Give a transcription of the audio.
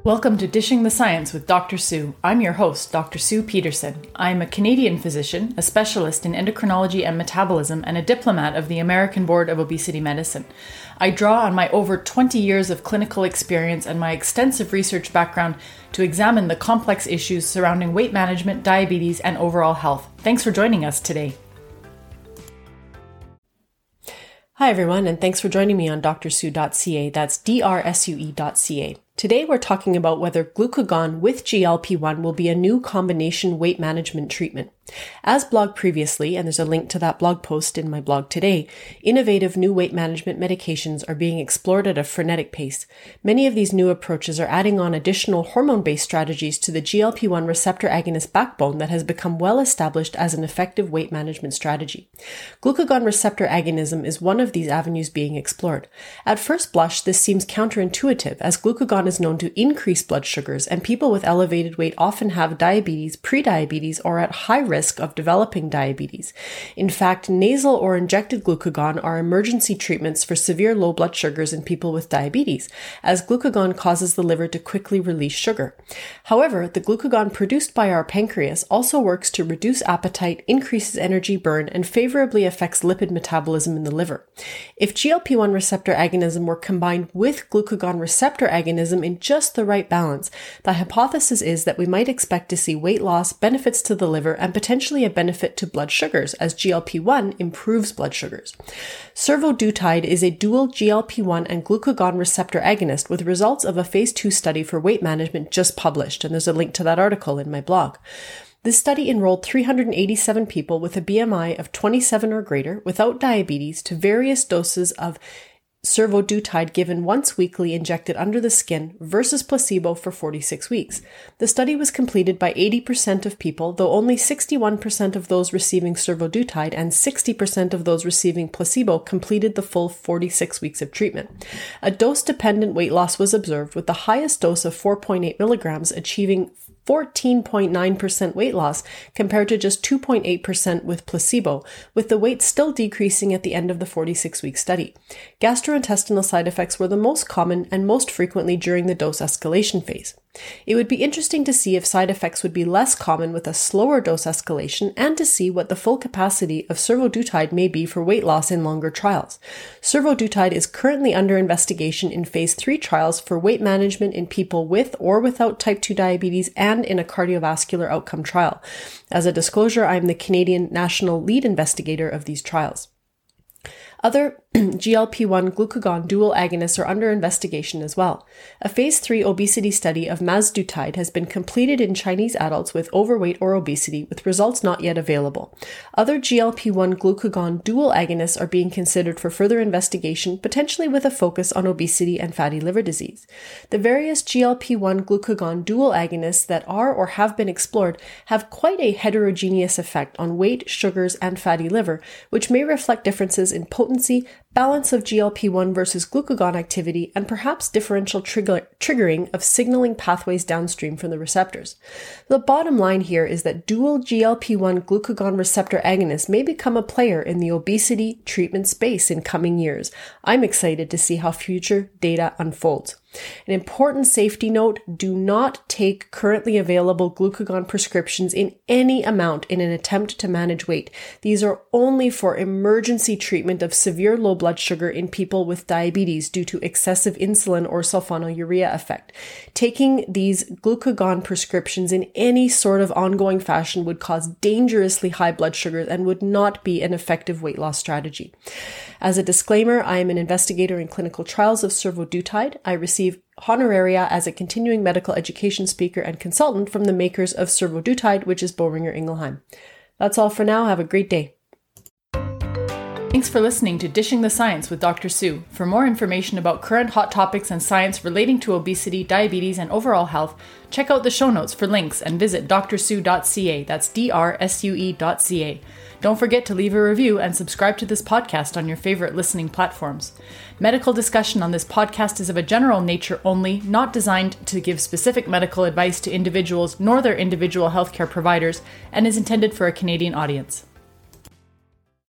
Welcome to Dishing the Science with Dr. Sue. I'm your host, Dr. Sue Peterson. I'm a Canadian physician, a specialist in endocrinology and metabolism, and a diplomat of the American Board of Obesity Medicine. I draw on my over 20 years of clinical experience and my extensive research background to examine the complex issues surrounding weight management, diabetes, and overall health. Thanks for joining us today. Hi everyone, and thanks for joining me on drsue.ca. That's drsue.ca. Today we're talking about whether glucagon with GLP-1 will be a new combination weight management treatment. As blogged previously, and there's a link to that blog post in my blog today, innovative new weight management medications are being explored at a frenetic pace. Many of these new approaches are adding on additional hormone-based strategies to the GLP-1 receptor agonist backbone that has become well established as an effective weight management strategy. Glucagon receptor agonism is one of these avenues being explored. At first blush, this seems counterintuitive, as glucagon is known to increase blood sugars, and people with elevated weight often have diabetes, prediabetes, or at high risk of developing diabetes. In fact, nasal or injected glucagon are emergency treatments for severe low blood sugars in people with diabetes, as glucagon causes the liver to quickly release sugar. However, the glucagon produced by our pancreas also works to reduce appetite, increases energy burn, and favorably affects lipid metabolism in the liver. If GLP-1 receptor agonism were combined with glucagon receptor agonism in just the right balance, the hypothesis is that we might expect to see weight loss, benefits to the liver, and potentially a benefit to blood sugars, as GLP-1 improves blood sugars. Survodutide is a dual GLP-1 and glucagon receptor agonist with results of a phase 2 study for weight management just published, and there's a link to that article in my blog. This study enrolled 387 people with a BMI of 27 or greater without diabetes to various doses of survodutide given once weekly injected under the skin versus placebo for 46 weeks. The study was completed by 80% of people, though only 61% of those receiving survodutide and 60% of those receiving placebo completed the full 46 weeks of treatment. A dose-dependent weight loss was observed, with the highest dose of 4.8 milligrams achieving 14.9% weight loss compared to just 2.8% with placebo, with the weight still decreasing at the end of the 46-week study. Gastrointestinal side effects were the most common and most frequently during the dose escalation phase. It would be interesting to see if side effects would be less common with a slower dose escalation and to see what the full capacity of survodutide may be for weight loss in longer trials. Survodutide is currently under investigation in phase 3 trials for weight management in people with or without type 2 diabetes and in a cardiovascular outcome trial. As a disclosure, I am the Canadian national lead investigator of these trials. Other GLP-1 glucagon dual agonists are under investigation as well. A phase 3 obesity study of mazdutide has been completed in Chinese adults with overweight or obesity, with results not yet available. Other GLP-1 glucagon dual agonists are being considered for further investigation, potentially with a focus on obesity and fatty liver disease. The various GLP-1 glucagon dual agonists that are or have been explored have quite a heterogeneous effect on weight, sugars, and fatty liver, which may reflect differences in potency, balance of GLP-1 versus glucagon activity, and perhaps differential triggering of signaling pathways downstream from the receptors. The bottom line here is that dual GLP-1 glucagon receptor agonists may become a player in the obesity treatment space in coming years. I'm excited to see how future data unfolds. An important safety note: do not take currently available glucagon prescriptions in any amount in an attempt to manage weight. These are only for emergency treatment of severe low blood sugar in people with diabetes due to excessive insulin or sulfonylurea effect. Taking these glucagon prescriptions in any sort of ongoing fashion would cause dangerously high blood sugars and would not be an effective weight loss strategy. As a disclaimer, I am an investigator in clinical trials of survodutide. I receive honoraria as a continuing medical education speaker and consultant from the makers of survodutide, which is Boehringer Ingelheim. That's all for now. Have a great day. Thanks for listening to Dishing the Science with Dr. Sue. For more information about current hot topics and science relating to obesity, diabetes, and overall health, check out the show notes for links and visit drsue.ca. That's drsue.ca. Don't forget to leave a review and subscribe to this podcast on your favorite listening platforms. Medical discussion on this podcast is of a general nature only, not designed to give specific medical advice to individuals nor their individual healthcare providers, and is intended for a Canadian audience.